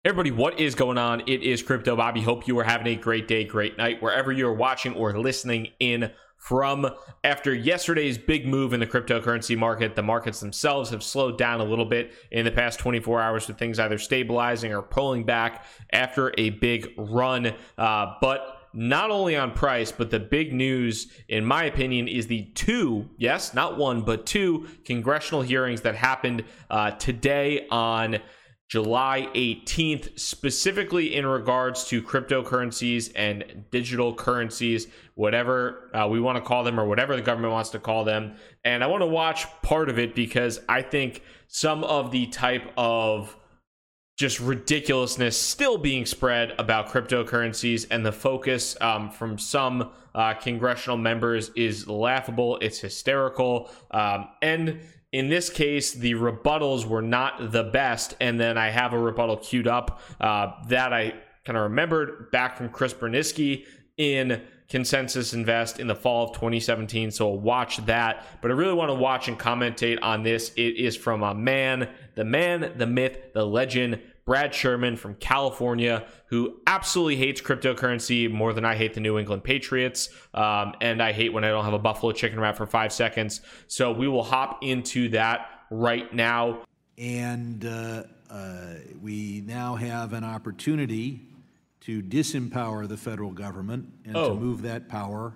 Everybody, what is going on? It is Crypto Bobby. Hope you are having a great day, great night, wherever you're watching or listening in from. After yesterday's big move in the cryptocurrency market, the markets themselves have slowed down a little bit in the past 24 hours, with things either stabilizing or pulling back after a big run. But not only on price, but the big news, in my opinion, is the two, yes, not one, but two congressional hearings that happened today on July 18th, specifically in regards to cryptocurrencies and digital currencies, whatever we want to call them or whatever the government wants to call them. And I want to watch part of it because I think some of the type of just ridiculousness still being spread about cryptocurrencies and the focus from some congressional members is laughable. It's hysterical. And in this case, the rebuttals were not the best. And then I have a rebuttal queued up that I kind of remembered back from Chris Burniske in Consensus Invest in the fall of 2017. So I'll watch that. But I really want to watch and commentate on this. It is from the man, the myth, the legend, Brad Sherman from California, who absolutely hates cryptocurrency more than I hate the New England Patriots. And I hate when I don't have a buffalo chicken wrap for 5 seconds. So we will hop into that right now. And we now have an opportunity to disempower the federal government and to move that power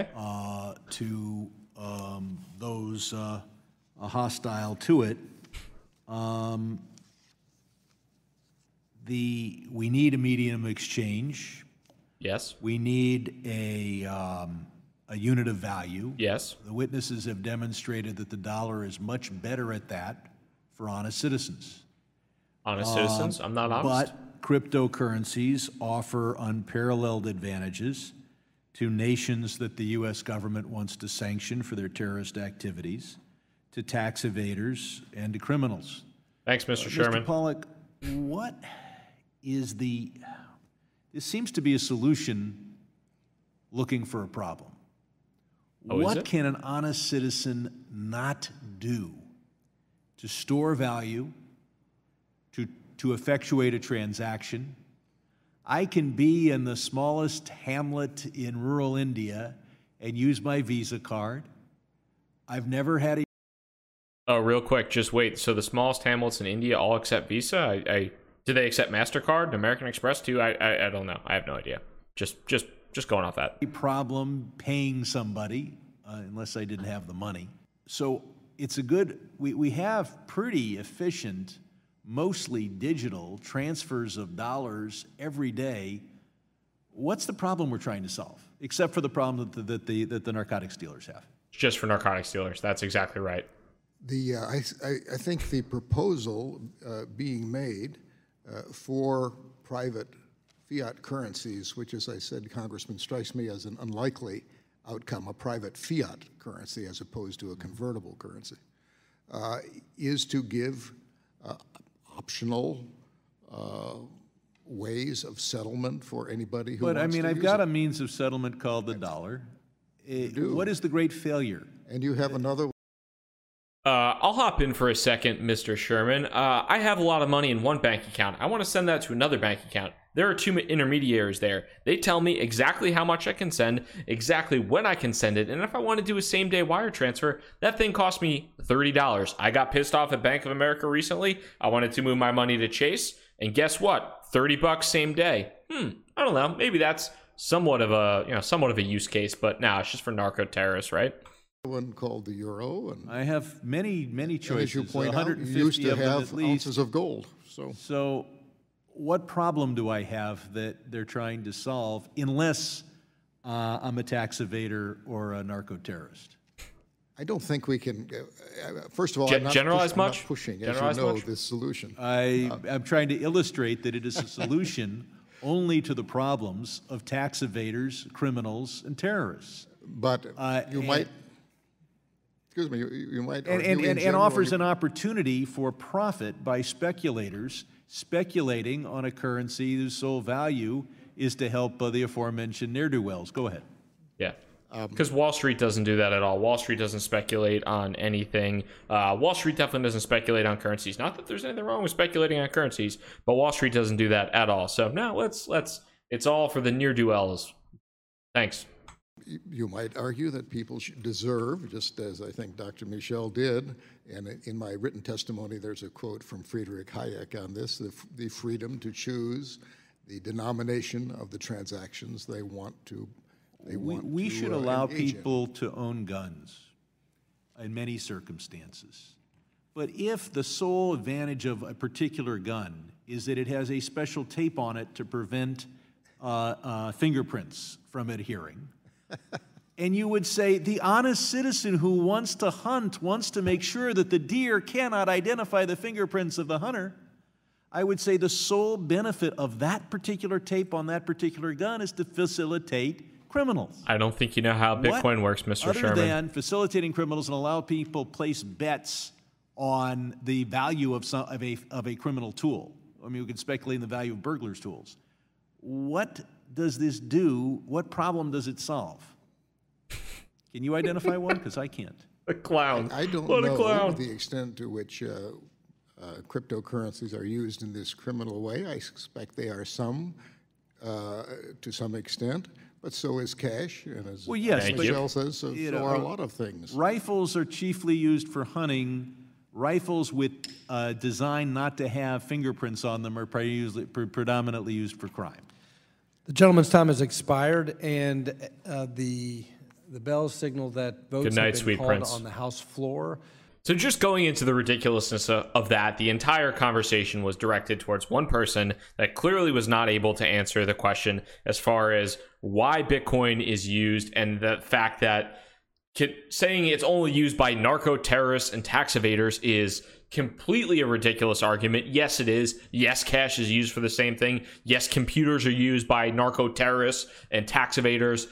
to those hostile to it. We need a medium of exchange. Yes. We need a unit of value. Yes. The witnesses have demonstrated that the dollar is much better at that for honest citizens. Honest citizens? I'm not honest. But cryptocurrencies offer unparalleled advantages to nations that the U.S. government wants to sanction for their terrorist activities, to tax evaders, and to criminals. Thanks, Mr. Sherman. Mr. Pollack, what is this seems to be a solution looking for a problem. What can an honest citizen not do to store value, to effectuate a transaction? I can be in the smallest hamlet in rural India and use my Visa card. I've never had a... Oh, real quick, just wait. So the smallest hamlets in India all accept Visa? Do they accept MasterCard and American Express too? I don't know. I have no idea. Just going off that. A problem paying somebody unless I didn't have the money. So it's a good... We have pretty efficient, mostly digital transfers of dollars every day. What's the problem we're trying to solve? Except for the problem that the narcotics dealers have. Just for narcotics dealers. That's exactly right. I think the proposal being made for private fiat currencies, which, as I said, Congressman, strikes me as an unlikely outcome, a private fiat currency as opposed to a convertible currency, is to give optional ways of settlement for anybody who wants to use it. But, I've got a means of settlement called the dollar. What is the great failure? And you have another... I'll hop in for a second, Mr. Sherman. I have a lot of money in one bank account. I want to send that to another bank account. There are two intermediaries there. They tell me exactly how much I can send, exactly when I can send it, and if I want to do a same-day wire transfer, that thing cost me $30. I got pissed off at Bank of America recently. I wanted to move my money to Chase, and guess what? $30 same day. I don't know. Maybe that's somewhat of a use case, but no, it's just for narco terrorists, right? One called the euro, and I have many choices. And as you point out, you used to have ounces of gold. So what problem do I have that they're trying to solve, unless I'm a tax evader or a narco terrorist? I don't think we can. First of all, I'm not pushing, as you know, this solution. I'm trying to illustrate that it is a solution only to the problems of tax evaders, criminals, and terrorists. But you might. Excuse me, you might and offers an opportunity for profit by speculators speculating on a currency whose sole value is to help the aforementioned ne'er-do-wells. Go ahead. Yeah. Because Wall Street doesn't do that at all. Wall Street doesn't speculate on anything. Wall Street definitely doesn't speculate on currencies. Not that there's anything wrong with speculating on currencies, but Wall Street doesn't do that at all. So no, let's. It's all for the ne'er-do-wells. Thanks. You might argue that people should deserve, just as I think Dr. Michel did, and in my written testimony there's a quote from Friedrich Hayek on this, the freedom to choose the denomination of the transactions they want to. We should allow people to own guns in many circumstances. But if the sole advantage of a particular gun is that it has a special tape on it to prevent fingerprints from adhering, and you would say the honest citizen who wants to hunt wants to make sure that the deer cannot identify the fingerprints of the hunter, I would say the sole benefit of that particular tape on that particular gun is to facilitate criminals. I don't think you know how Bitcoin works, Mr. Sherman. Other than facilitating criminals and allow people place bets on the value of a criminal tool. I mean, we could speculate in the value of burglars' tools. What does this do? What problem does it solve? Can you identify one? Because I can't. A clown. I don't know the extent to which cryptocurrencies are used in this criminal way. I suspect they are to some extent. But so is cash, and as Michel says, so are a lot of things. Rifles are chiefly used for hunting. Rifles with design not to have fingerprints on them are predominantly used for crime. The gentleman's time has expired, and the bells signal that votes have been called on the House floor. So just going into the ridiculousness of that, the entire conversation was directed towards one person that clearly was not able to answer the question as far as why Bitcoin is used, and the fact that saying it's only used by narco-terrorists and tax evaders is completely a ridiculous argument. Yes, it is. Yes, cash is used for the same thing. Yes, computers are used by narco-terrorists and tax evaders.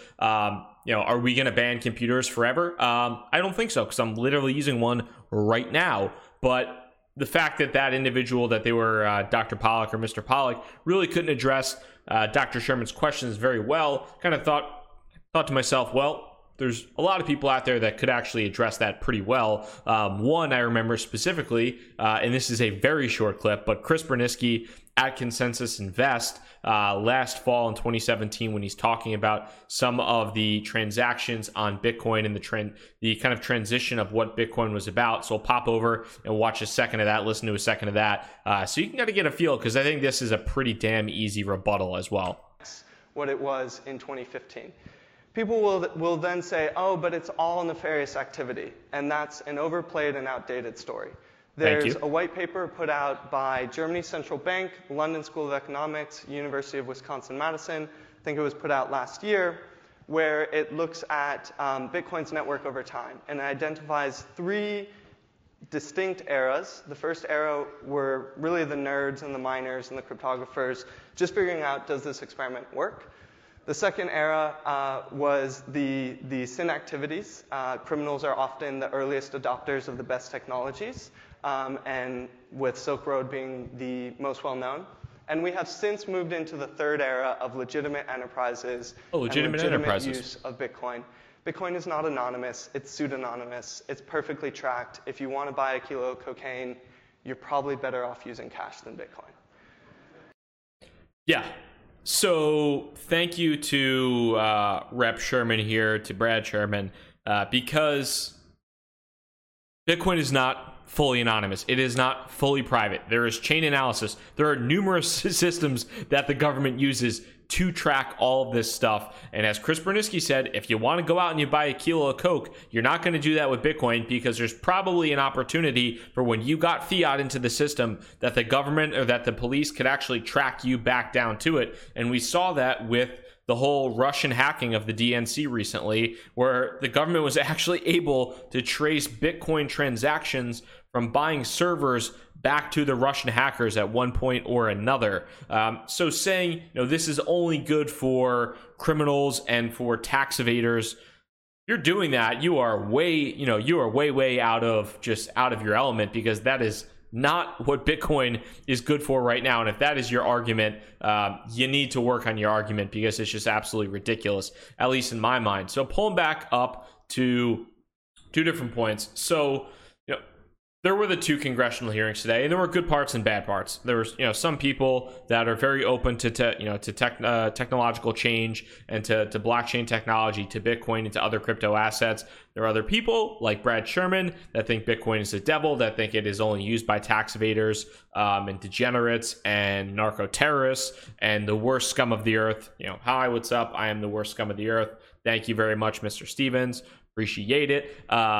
Are we going to ban computers forever? I don't think so, because I'm literally using one right now. But the fact that individual that they were Dr. Pollack or Mr. Pollack really couldn't address Dr. Sherman's questions very well, kind of thought to myself, well, there's a lot of people out there that could actually address that pretty well. One I remember specifically, and this is a very short clip, but Chris Berniske at Consensus Invest last fall in 2017, when he's talking about some of the transactions on Bitcoin and the kind of transition of what Bitcoin was about. So we'll pop over and watch a second of that, listen to a second of that, so you can kind of get a feel, because I think this is a pretty damn easy rebuttal as well. What it was in 2015. People will then say, oh, but it's all nefarious activity, and that's an overplayed and outdated story. There's a white paper put out by Germany's Central Bank, London School of Economics, University of Wisconsin-Madison, I think it was put out last year, where it looks at Bitcoin's network over time, and it identifies 3 distinct eras. The first era were really the nerds and the miners and the cryptographers just figuring out, does this experiment work? The second era was the sin activities. Criminals are often the earliest adopters of the best technologies, and with Silk Road being the most well-known. And we have since moved into the third era of legitimate enterprises and legitimate use of Bitcoin. Bitcoin is not anonymous. It's pseudonymous. It's perfectly tracked. If you want to buy a kilo of cocaine, you're probably better off using cash than Bitcoin. Yeah. So thank you to Rep. Sherman here, to Brad Sherman, because Bitcoin is not fully anonymous. It is not fully private. There is chain analysis. There are numerous systems that the government uses to track all of this stuff. And as Chris Berniske said, if you want to go out and you buy a kilo of Coke, you're not going to do that with Bitcoin, because there's probably an opportunity for when you got fiat into the system that the government or that the police could actually track you back down to it. And we saw that with the whole Russian hacking of the DNC recently, where the government was actually able to trace Bitcoin transactions from buying servers back to the Russian hackers at one point or another. So saying, this is only good for criminals and for tax evaders, you're doing that, you are way out of your element, because that is not what Bitcoin is good for right now. And if that is your argument, you need to work on your argument, because it's just absolutely ridiculous, at least in my mind. So pulling back up to 2 different points. So, there were the 2 congressional hearings today, and there were good parts and bad parts. There was, some people that are very open to technological change and to blockchain technology, to Bitcoin, and to other crypto assets. There are other people like Brad Sherman that think Bitcoin is the devil, that think it is only used by tax evaders and degenerates and narco terrorists and the worst scum of the earth. Hi, what's up? I am the worst scum of the earth. Thank you very much, Mr. Stevens. Appreciate it.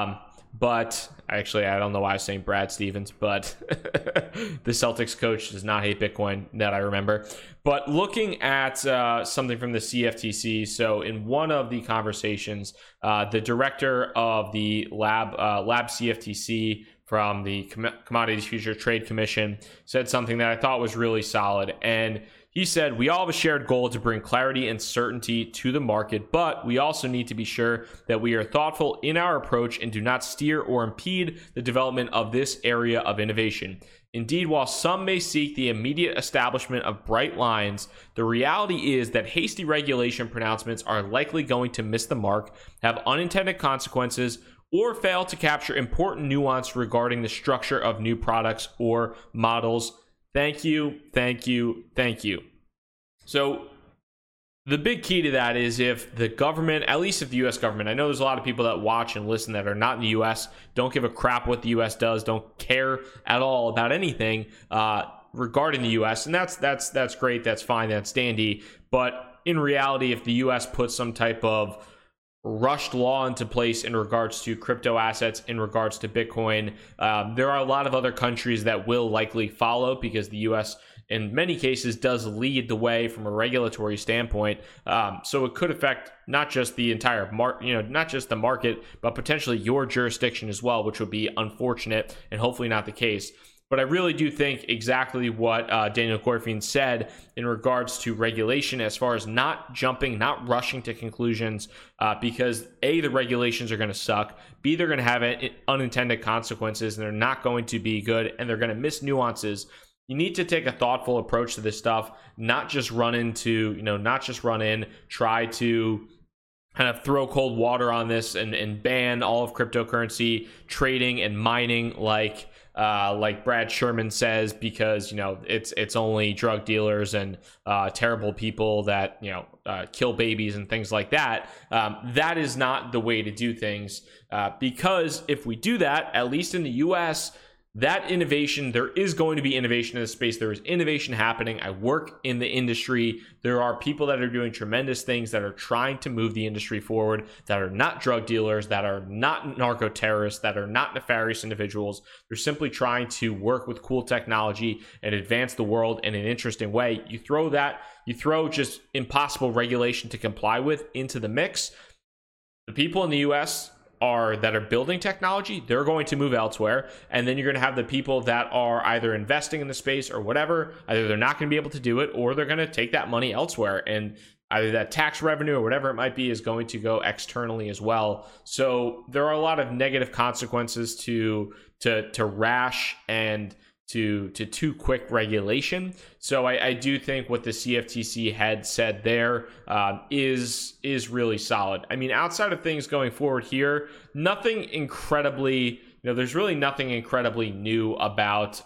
But actually, I don't know why I was saying Brad Stevens, but the Celtics coach does not hate Bitcoin that I remember. But looking at something from the CFTC, so in one of the conversations, the director of the lab CFTC from the Commodities Futures Trade Commission said something that I thought was really solid. And he said, "We all have a shared goal to bring clarity and certainty to the market, but we also need to be sure that we are thoughtful in our approach and do not steer or impede the development of this area of innovation. Indeed, while some may seek the immediate establishment of bright lines, the reality is that hasty regulation pronouncements are likely going to miss the mark, have unintended consequences, or fail to capture important nuance regarding the structure of new products or models. Thank you, thank you, thank you." So the big key to that is if the government, at least if the U.S. government, I know there's a lot of people that watch and listen that are not in the U.S., don't give a crap what the U.S. does, don't care at all about anything regarding the U.S., and that's great, that's fine, that's dandy. But in reality, if the U.S. puts some type of rushed law into place in regards to crypto assets, in regards to Bitcoin, there are a lot of other countries that will likely follow, because the US in many cases does lead the way from a regulatory standpoint. So it could affect not just the entire not just the market, but potentially your jurisdiction as well, which would be unfortunate and hopefully not the case. But I really do think exactly what Daniel Corfine said in regards to regulation, as far as not jumping, not rushing to conclusions, because A, the regulations are going to suck, B, they're going to have unintended consequences, and they're not going to be good, and they're going to miss nuances. You need to take a thoughtful approach to this stuff, not just run in, try to kind of throw cold water on this and ban all of cryptocurrency trading and mining like Brad Sherman says, because it's only drug dealers and terrible people that kill babies and things like that. That is not the way to do things, because if we do that, at least in the US, that innovation, there is going to be innovation in the space. There is innovation happening. I work in the industry. There are people that are doing tremendous things, that are trying to move the industry forward, that are not drug dealers, that are not narco terrorists, that are not nefarious individuals. They're simply trying to work with cool technology and advance the world in an interesting way. You throw just impossible regulation to comply with into the mix. The people in the US that are building technology, they're going to move elsewhere, and then you're going to have the people that are either investing in the space or whatever. Either they're not going to be able to do it, or they're going to take that money elsewhere, and either that tax revenue or whatever it might be is going to go externally as well. So there are a lot of negative consequences to rash and to too quick regulation. So I do think what the CFTC had said there is really solid. I mean, outside of things going forward here, nothing incredibly, there's really nothing incredibly new about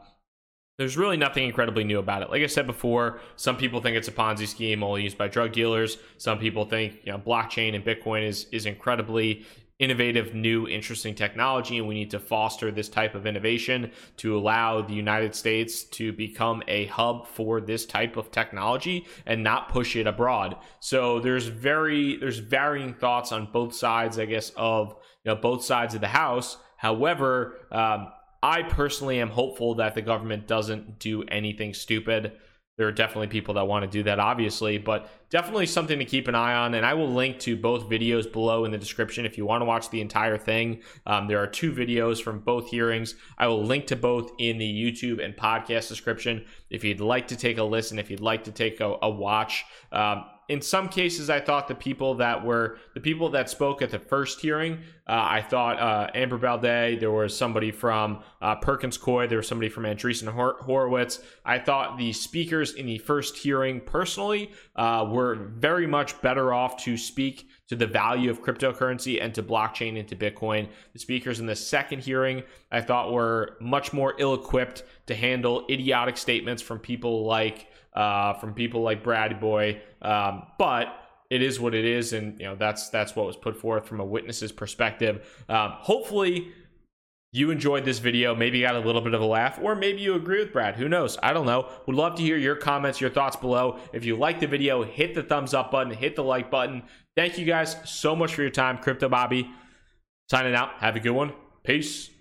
it. Like I said before, some people think it's a Ponzi scheme only used by drug dealers. Some people think blockchain and Bitcoin is incredibly innovative, new, interesting technology, and we need to foster this type of innovation to allow the United States to become a hub for this type of technology and not push it abroad. So there's varying thoughts on both sides, I guess, of both sides of the house. However, I personally am hopeful that the government doesn't do anything stupid. There are definitely people that want to do that, obviously, but definitely something to keep an eye on. And I will link to both videos below in the description if you want to watch the entire thing. There are 2 videos from both hearings. I will link to both in the YouTube and podcast description if you'd like to take a listen, if you'd like to take a watch. In some cases, I thought the people that spoke at the first hearing, I thought Amber Balde, there was somebody from Perkins Coie, there was somebody from Andreessen Horowitz. I thought the speakers in the first hearing, personally, were very much better off to speak to the value of cryptocurrency and to blockchain and to Bitcoin. The speakers in the second hearing, I thought, were much more ill-equipped to handle idiotic statements from people like Brad Boy. But it is what it is, and that's what was put forth from a witness's perspective. Hopefully you enjoyed this video, maybe got a little bit of a laugh, or maybe you agree with Brad. Who knows? I don't know. Would love to hear your comments, your thoughts below. If you like the video, hit the thumbs up button, hit the like button. Thank you guys so much for your time. Crypto Bobby signing out. Have a good one. Peace.